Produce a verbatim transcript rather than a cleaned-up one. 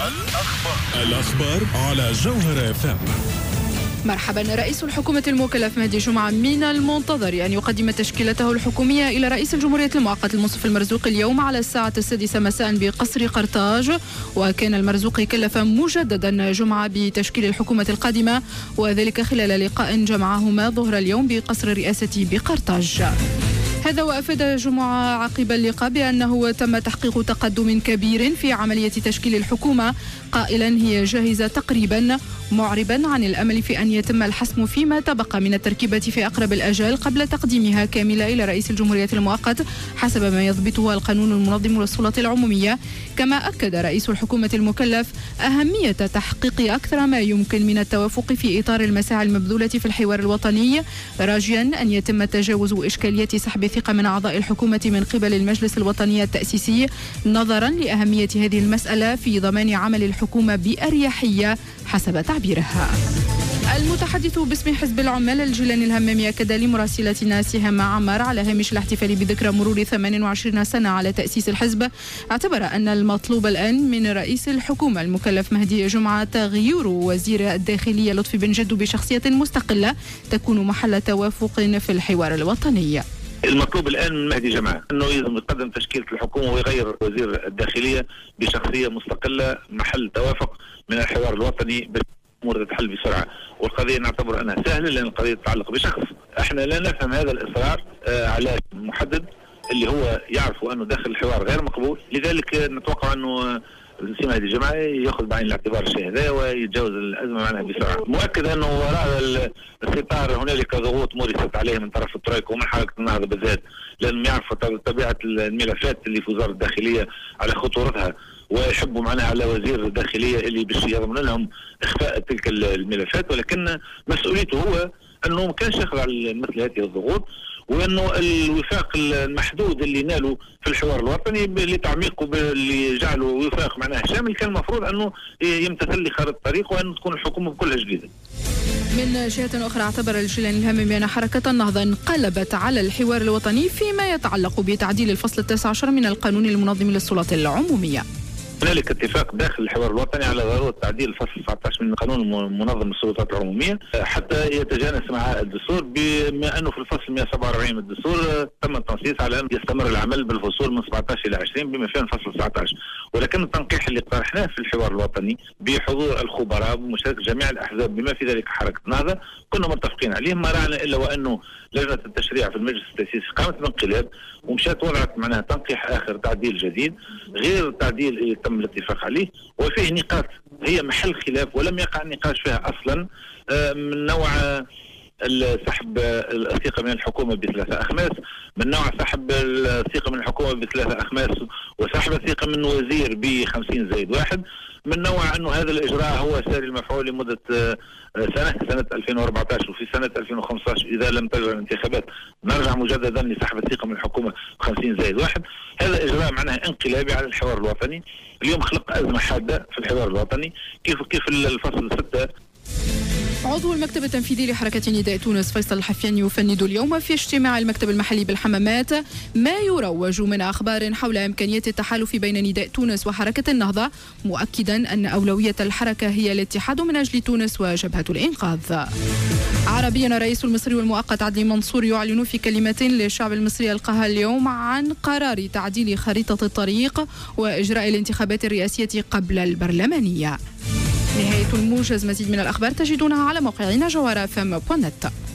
الأخبار الأخبار على جوهر اف ام. مرحبا. رئيس الحكومة المكلف مهدي جمعة من المنتظر أن يقدم تشكيلته الحكومية إلى رئيس الجمهورية المؤقت المنصف المرزوق اليوم على الساعة السادسة مساء بقصر قرطاج. وكان المرزوق كلف مجددا جمعة بتشكيل الحكومة القادمة، وذلك خلال لقاء جمعهما ظهر اليوم بقصر الرئاسة بقرطاج. هذا وأفاد جمعة عقب اللقاء بأنه تم تحقيق تقدم كبير في عملية تشكيل الحكومة، قائلا هي جاهزة تقريبا، معربا عن الأمل في أن يتم الحسم فيما تبقى من التركيبة في أقرب الأجال قبل تقديمها كاملة إلى رئيس الجمهورية المؤقت حسب ما يضبطه القانون المنظم للسلطات العمومية. كما أكد رئيس الحكومة المكلف أهمية تحقيق أكثر ما يمكن من التوافق في إطار المساعي المبذولة في الحوار الوطني، راجيا أن يتم تجاوز إشكالية سحب الثقة من أعضاء الحكومة من قبل المجلس الوطني التأسيسي، نظرا لأهمية هذه المسألة في ضمان عمل الحكومة بأريحية حسب تعبيرها. المتحدث باسم حزب العمال الجيلاني الهمامي أكد لمراسلتنا سهام عمار على هامش الاحتفال بذكرى مرور ثمانية وعشرين سنة على تأسيس الحزب، اعتبر أن المطلوب الآن من رئيس الحكومة المكلف مهدي جمعة تغيير وزير الداخلية لطفي بن جدو بشخصية مستقلة تكون محل توافق في الحوار الوطني. المطلوب الآن من مهدي جمعة أنه يلزم يقدم تشكيلة الحكومة ويغير وزير الداخلية بشخصية مستقلة محل توافق من الحوار الوطني باش الأمور تتحل بسرعة. والقضية نعتبر أنها سهلة لأن القضية تتعلق بشخص. احنا لا نفهم هذا الإصرار آه على محدد اللي هو يعرف أنه داخل الحوار غير مقبول، لذلك نتوقع أنه السي مهدي جمعة ياخذ بعين الاعتبار الشيء هذا ويتجاوز الازمه معناها بسرعه. مؤكد انه وراء الستار هنالك ضغوط مورست عليه من طرف الترويكا ومن حركه النهضه بالذات، لانهم يعرفوا طبيعه الملفات اللي في وزاره الداخليه على خطورتها، ويحبوا معناها على وزير الداخليه اللي باش يضمن لهم اخفاء تلك الملفات، ولكن مسؤوليته هو انه ما كانش يخضع لمثل هذه الضغوط، وانه الوفاق المحدود اللي نالوا في الحوار الوطني لتعميقه اللي جعله وفاق معناه شامل كان المفروض انه يمتثل لخارطه الطريق وان تكون الحكومه بكلها جديده. من جهة أخرى اعتبر الجيلاني الهمامي أن حركة النهضة انقلبت على الحوار الوطني فيما يتعلق بتعديل الفصل التاسع عشر من القانون المنظم للسلطات العمومية. هنالك اتفاق داخل الحوار الوطني على ضروره تعديل الفصل تسعة عشر من القانون المنظم للسلطات العموميه حتى يتجانس مع الدستور، بما انه في الفصل مئة وسبعة وأربعين من الدستور تم التنصيص على ان يستمر العمل بالفصول من سبعة عشر الى عشرين بما فيها الفصل تسعة عشر، ولكن التنقيح اللي طرحناه في الحوار الوطني بحضور الخبراء ومشاركه جميع الاحزاب بما في ذلك حركه النهضه كنا متفقين عليه، ما رانا الا وانه لجنه التشريع في المجلس التاسيسي قامت بانقلاب ومشات وضعت معناها تنقيح اخر تعديل جديد غير التعديل اللي تم الاتفاق عليه، وفيه نقاط هي محل خلاف ولم يقع النقاش فيها اصلا، من نوع سحب الثقه من الحكومه بثلاثه اخماس، من نوع سحب الثقه من الحكومه بثلاثه اخماس وسحب الثقه من وزير ب خمسين زائد واحد، من نوع انه هذا الاجراء هو ساري المفعول لمده سنه سنه ألفين وأربعة عشر، وفي سنه ألفين وخمسة عشر اذا لم تجرى الانتخابات نرجع مجددا لسحب الثقه من الحكومه خمسين زائد واحد. هذا اجراء معناها انقلابي على الحوار الوطني، اليوم خلق ازمه حاده في الحوار الوطني. كيف كيف الفصل ستة. عضو المكتب التنفيذي لحركة نداء تونس فيصل الحفياني يفند اليوم في اجتماع المكتب المحلي بالحمامات ما يروج من أخبار حول إمكانية التحالف بين نداء تونس وحركة النهضة، مؤكدا أن أولوية الحركة هي الاتحاد من أجل تونس وجبهة الإنقاذ. عربيا الرئيس المصري والمؤقت عدلي منصور يعلن في كلمة للشعب المصري ألقاها اليوم عن قرار تعديل خريطة الطريق وإجراء الانتخابات الرئاسية قبل البرلمانية. نهاية الموجز. مزيد من الأخبار تجدونها على موقعنا جوهر اف ام دوت نت.